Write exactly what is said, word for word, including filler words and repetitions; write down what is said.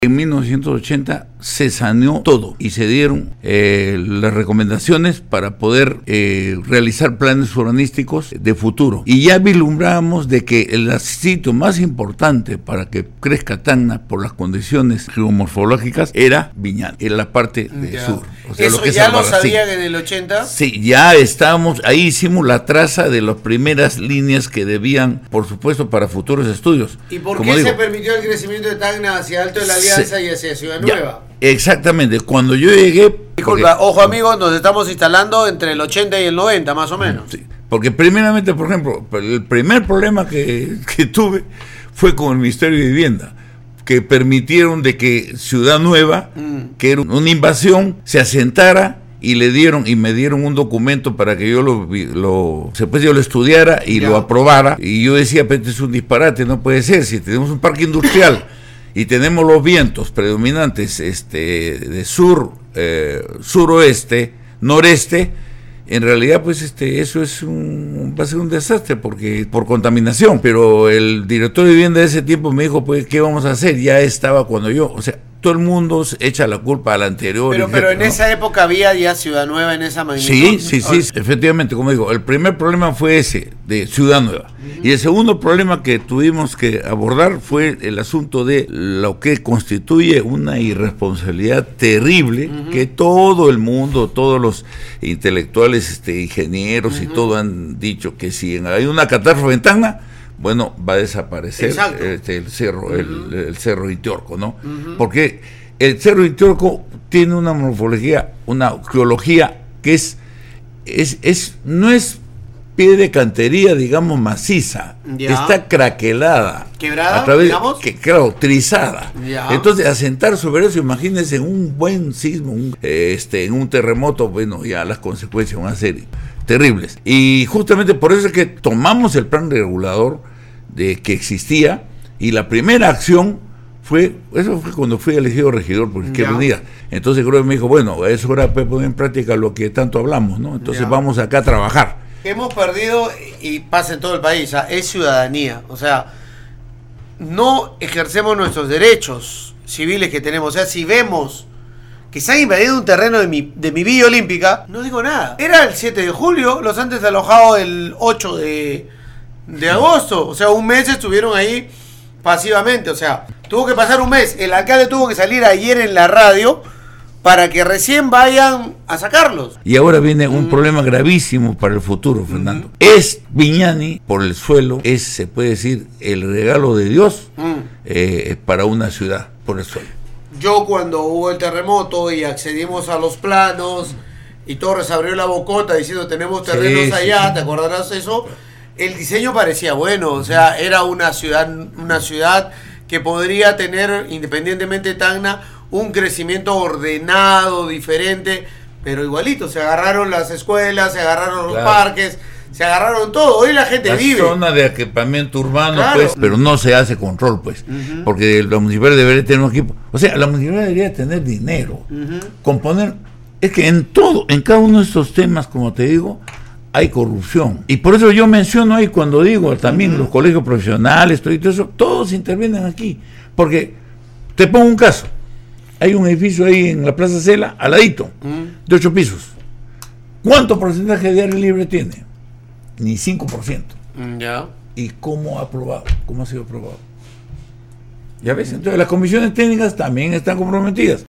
En mil novecientos ochenta se saneó todo y se dieron eh, las recomendaciones para poder eh, realizar planes urbanísticos de futuro. Y ya vislumbrábamos de que el sitio más importante para que crezca Tacna por las condiciones geomorfológicas era Viñani, era la parte del ya. sur. O sea, ¿Eso lo que ya es lo sabían en el ochenta? Sí, ya estábamos, ahí hicimos la traza de las primeras líneas que debían, por supuesto, para futuros estudios. ¿Y por Como qué digo, se permitió el crecimiento de Tacna hacia Alto de la Alianza se, y hacia Ciudad ya, Nueva? Exactamente, cuando yo llegué... Disculpa, porque, ojo amigos, nos estamos instalando entre el ochenta y el noventa, más o menos. Sí, porque primeramente, por ejemplo, el primer problema que, que tuve fue con el Ministerio de Vivienda, que permitieron de que Ciudad Nueva, mm. que era una invasión, se asentara y le dieron y me dieron un documento para que yo lo, lo después yo lo estudiara y ya. lo aprobara, y yo decía, pero este es un disparate, no puede ser, si tenemos un parque industrial y tenemos los vientos predominantes este de sur, eh, suroeste, noreste, en realidad pues este eso es un va a ser un desastre porque por contaminación. Pero el director de vivienda de ese tiempo me dijo, pues ¿qué vamos a hacer? Ya estaba cuando yo, o sea, todo el mundo echa la culpa al anterior. Pero, etcétera, pero en ¿no? esa época había ya Ciudad Nueva en esa magnitud. Sí, sí, sí, efectivamente, como digo, el primer problema fue ese, de Ciudad Nueva. Uh-huh. Y el segundo problema que tuvimos que abordar fue el asunto de lo que constituye una irresponsabilidad terrible, uh-huh. que todo el mundo, todos los intelectuales, este, ingenieros uh-huh. y todo han dicho que si hay una catástrofe en Tacna, bueno, va a desaparecer este, el cerro, uh-huh. el, el cerro Itiorco, ¿no? Uh-huh. Porque el cerro Itiorco tiene una morfología, una geología que es, es, es, no es pie de cantería, digamos, maciza, ya. Está craquelada. ¿Quebrada, a través, digamos? Que, claro, trizada. Ya. Entonces, asentar sobre eso, imagínense, en un buen sismo, un, este, en un terremoto, bueno, ya las consecuencias van a ser terribles. Y justamente por eso es que tomamos el plan regulador de que existía, y la primera acción fue, eso fue cuando fui elegido regidor por Izquierda Unida. Entonces creo que me dijo, bueno, es hora de poner en práctica lo que tanto hablamos, ¿no? Entonces ya. Vamos acá a trabajar. Hemos perdido, y pasa en todo el país, ¿eh? Es ciudadanía, o sea, no ejercemos nuestros derechos civiles que tenemos. O sea, si vemos que se ha invadido un terreno de mi, de mi Villa Olímpica, no digo nada. Era el siete de julio, los han desalojado el ocho de agosto, o sea, un mes estuvieron ahí pasivamente, o sea, tuvo que pasar un mes, el alcalde tuvo que salir ayer en la radio para que recién vayan a sacarlos. Y ahora viene un mm. problema gravísimo para el futuro, Fernando. Mm. Es Viñani, por el suelo, es, se puede decir, el regalo de Dios mm. eh, para una ciudad, por el suelo. Yo cuando hubo el terremoto y accedimos a los planos y Torres abrió la bocota diciendo tenemos terrenos sí, allá, sí, sí. ¿Te acordarás de eso? El diseño parecía bueno, o sea, era una ciudad, una ciudad que podría tener, independientemente de Tacna, un crecimiento ordenado, diferente, pero igualito, se agarraron las escuelas, se agarraron los claro. parques, se agarraron todo. Hoy la gente la vive. Zona de equipamiento urbano, claro. pues, pero no se hace control, pues, uh-huh. porque la municipalidad debería tener un equipo. O sea, la municipalidad debería tener dinero, uh-huh. componer. Es que en todo, en cada uno de estos temas, como te digo, hay corrupción. Y por eso yo menciono ahí cuando digo también uh-huh. los colegios profesionales, todo, todo eso, todos intervienen aquí. Porque, te pongo un caso, hay un edificio ahí en la Plaza Cela, al ladito, uh-huh. de ocho pisos. ¿Cuánto porcentaje de área libre tiene? Ni cinco por ciento. Ya. Yeah. ¿Y cómo ha aprobado? ¿Cómo ha sido aprobado? Ya ves, entonces las comisiones técnicas también están comprometidas.